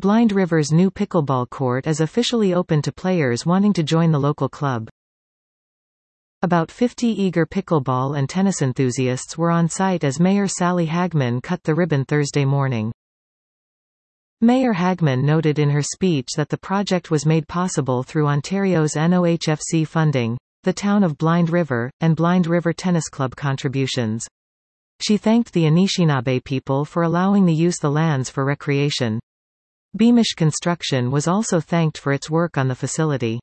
Blind River's new pickleball court is officially open to players wanting to join the local club. About 50 eager pickleball and tennis enthusiasts were on site as Mayor Sally Hagman cut the ribbon Thursday morning. Mayor Hagman noted in her speech that the project was made possible through Ontario's NOHFC funding, the Town of Blind River, and Blind River Tennis Club contributions. She thanked the Anishinaabe people for allowing the use the lands for recreation. Beamish Construction was also thanked for its work on the facility.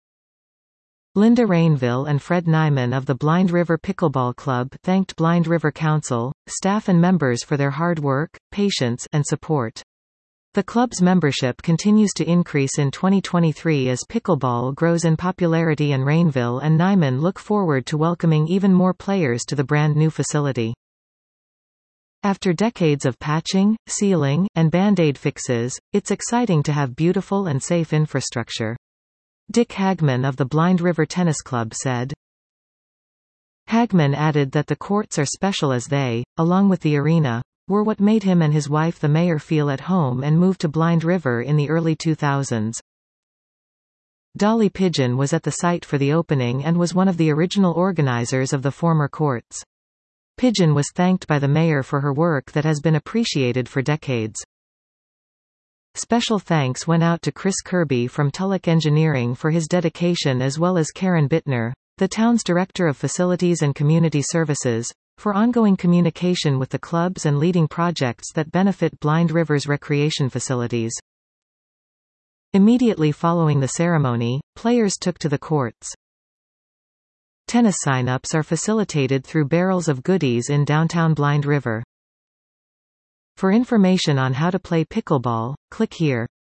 Linda Rainville and Fred Nyman of the Blind River Pickleball Club thanked Blind River Council, staff and members for their hard work, patience, and support. The club's membership continues to increase in 2023 as pickleball grows in popularity, and Rainville and Nyman look forward to welcoming even more players to the brand new facility. After decades of patching, sealing, and band-aid fixes, it's exciting to have beautiful and safe infrastructure. Dick Hagman of the Blind River Tennis Club said. Hagman added that the courts are special as they, along with the arena, were what made him and his wife the mayor feel at home and moved to Blind River in the early 2000s. Dolly Pigeon was at the site for the opening and was one of the original organizers of the former courts. Pigeon was thanked by the mayor for her work that has been appreciated for decades. Special thanks went out to Chris Kirby from Tulloch Engineering for his dedication, as well as Karen Bittner, the town's Director of Facilities and Community Services, for ongoing communication with the clubs and leading projects that benefit Blind River's recreation facilities. Immediately following the ceremony, players took to the courts. Tennis sign-ups are facilitated through barrels of goodies in downtown Blind River. For information on how to play pickleball, click here.